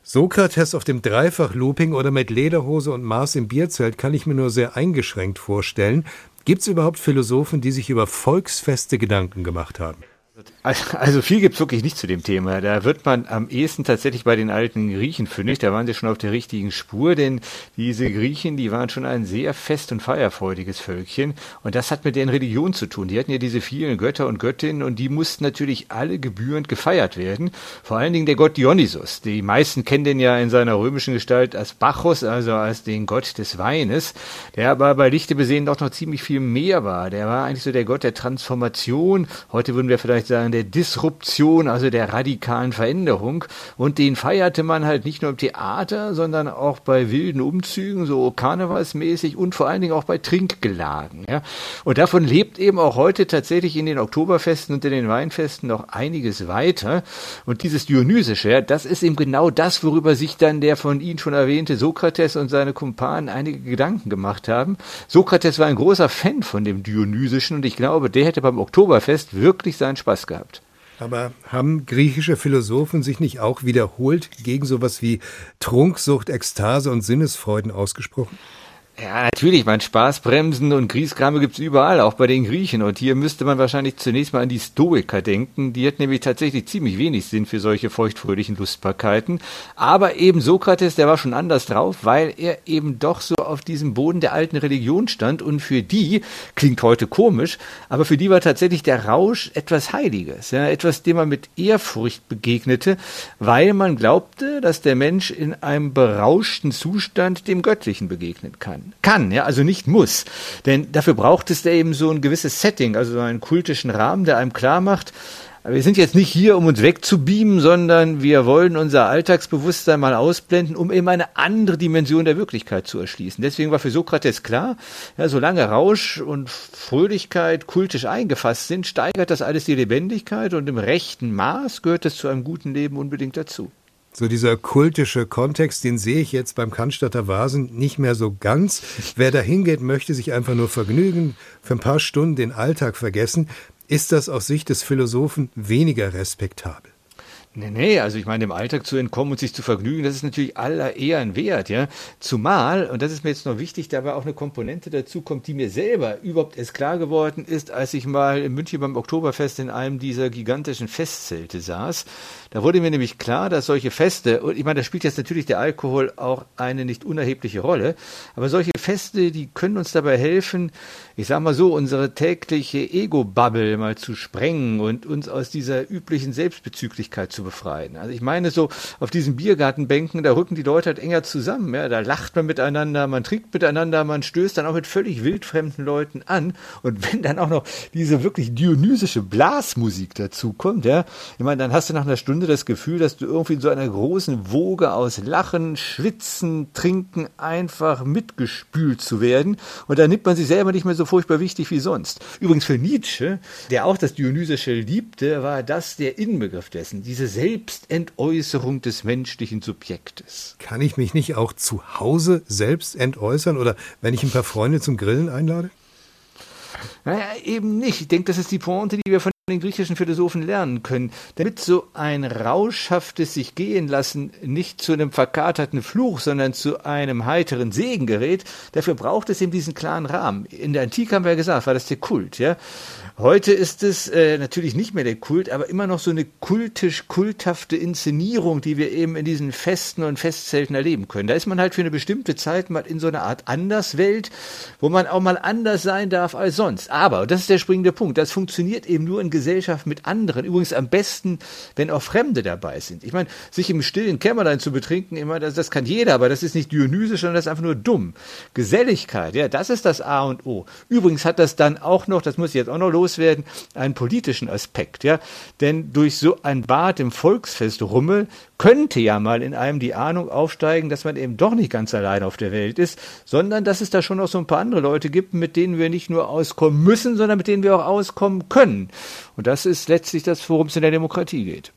Sokrates auf dem Dreifach-Looping oder mit Lederhose und Mars im Bierzelt kann ich mir nur sehr eingeschränkt vorstellen. Gibt es überhaupt Philosophen, die sich über Volksfeste Gedanken gemacht haben? Also viel gibt's wirklich nicht zu dem Thema. Da wird man am ehesten tatsächlich bei den alten Griechen fündig. Da waren sie schon auf der richtigen Spur, denn diese Griechen, die waren schon ein sehr fest- und feierfreudiges Völkchen. Und das hat mit deren Religion zu tun. Die hatten ja diese vielen Götter und Göttinnen und die mussten natürlich alle gebührend gefeiert werden. Vor allen Dingen der Gott Dionysos. Die meisten kennen den ja in seiner römischen Gestalt als Bacchus, also als den Gott des Weines, der aber bei Lichte besehen doch noch ziemlich viel mehr war. Der war eigentlich so der Gott der Transformation. Heute würden wir vielleicht sagen, der Disruption, also der radikalen Veränderung. Und den feierte man halt nicht nur im Theater, sondern auch bei wilden Umzügen, so karnevalsmäßig und vor allen Dingen auch bei Trinkgelagen. Ja. Und davon lebt eben auch heute tatsächlich in den Oktoberfesten und in den Weinfesten noch einiges weiter. Und dieses Dionysische, ja, das ist eben genau das, worüber sich dann der von Ihnen schon erwähnte Sokrates und seine Kumpanen einige Gedanken gemacht haben. Sokrates war ein großer Fan von dem Dionysischen und ich glaube, der hätte beim Oktoberfest wirklich seinen Spaß gehabt. Aber haben griechische Philosophen sich nicht auch wiederholt gegen sowas wie Trunksucht, Ekstase und Sinnesfreuden ausgesprochen? Ja, natürlich, Spaßbremsen und Griesgrame gibt's überall, auch bei den Griechen. Und hier müsste man wahrscheinlich zunächst mal an die Stoiker denken. Die hatten nämlich tatsächlich ziemlich wenig Sinn für solche feuchtfröhlichen Lustbarkeiten. Aber eben Sokrates, der war schon anders drauf, weil er eben doch so auf diesem Boden der alten Religion stand. Und für die, klingt heute komisch, aber für die war tatsächlich der Rausch etwas Heiliges. Ja, etwas, dem man mit Ehrfurcht begegnete, weil man glaubte, dass der Mensch in einem berauschten Zustand dem Göttlichen begegnen kann, ja, also nicht muss. Denn dafür braucht es da eben so ein gewisses Setting, also so einen kultischen Rahmen, der einem klar macht, wir sind jetzt nicht hier, um uns wegzubeamen, sondern wir wollen unser Alltagsbewusstsein mal ausblenden, um eben eine andere Dimension der Wirklichkeit zu erschließen. Deswegen war für Sokrates klar, ja, solange Rausch und Fröhlichkeit kultisch eingefasst sind, steigert das alles die Lebendigkeit und im rechten Maß gehört es zu einem guten Leben unbedingt dazu. So dieser kultische Kontext, den sehe ich jetzt beim Cannstatter Vasen nicht mehr so ganz. Wer da hingeht, möchte sich einfach nur vergnügen, für ein paar Stunden den Alltag vergessen. Ist das aus Sicht des Philosophen weniger respektabel? Nee, also ich meine, dem Alltag zu entkommen und sich zu vergnügen, das ist natürlich aller Ehren wert, ja. Zumal, und das ist mir jetzt noch wichtig, dabei auch eine Komponente dazu kommt, die mir selber überhaupt erst klar geworden ist, als ich mal in München beim Oktoberfest in einem dieser gigantischen Festzelte saß. Da wurde mir nämlich klar, dass solche Feste, und ich meine, da spielt jetzt natürlich der Alkohol auch eine nicht unerhebliche Rolle, aber solche Feste, die können uns dabei helfen, ich sag mal so, unsere tägliche Ego-Bubble mal zu sprengen und uns aus dieser üblichen Selbstbezüglichkeit zu befreien. Also ich meine so, auf diesen Biergartenbänken, da rücken die Leute halt enger zusammen, ja, da lacht man miteinander, man trinkt miteinander, man stößt dann auch mit völlig wildfremden Leuten an und wenn dann auch noch diese wirklich dionysische Blasmusik dazu kommt, ja, ich meine, dann hast du nach einer Stunde das Gefühl, dass du irgendwie in so einer großen Woge aus Lachen, Schwitzen, Trinken einfach mitgespült zu werden und dann nimmt man sich selber nicht mehr so furchtbar wichtig wie sonst. Übrigens für Nietzsche, der auch das Dionysische liebte, war das der Inbegriff dessen, diese Selbstentäußerung des menschlichen Subjektes. Kann ich mich nicht auch zu Hause selbst entäußern oder wenn ich ein paar Freunde zum Grillen einlade? Naja, eben nicht. Ich denke, das ist die Pointe, die wir von den griechischen Philosophen lernen können. Damit so ein rauschhaftes sich gehen lassen nicht zu einem verkaterten Fluch, sondern zu einem heiteren Segen gerät, dafür braucht es eben diesen klaren Rahmen. In der Antike haben wir ja gesagt, war das der Kult, ja. Heute ist es natürlich nicht mehr der Kult, aber immer noch so eine kulthafte Inszenierung, die wir eben in diesen Festen und Festzelten erleben können. Da ist man halt für eine bestimmte Zeit mal in so einer Art Anderswelt, wo man auch mal anders sein darf als sonst. Aber, und das ist der springende Punkt, das funktioniert eben nur in Gesellschaft mit anderen. Übrigens am besten, wenn auch Fremde dabei sind. Ich meine, sich im stillen Kämmerlein zu betrinken, immer, das kann jeder, aber das ist nicht dionysisch, sondern das ist einfach nur dumm. Geselligkeit, ja, das ist das A und O. Übrigens hat das dann auch noch, das muss ich jetzt auch noch loswerden, einen politischen Aspekt, ja. Denn durch so ein Bad im Volksfestrummel könnte ja mal in einem die Ahnung aufsteigen, dass man eben doch nicht ganz allein auf der Welt ist, sondern dass es da schon noch so ein paar andere Leute gibt, mit denen wir nicht nur auskommen müssen, sondern mit denen wir auch auskommen können. Und das ist letztlich das, worum es in der Demokratie geht.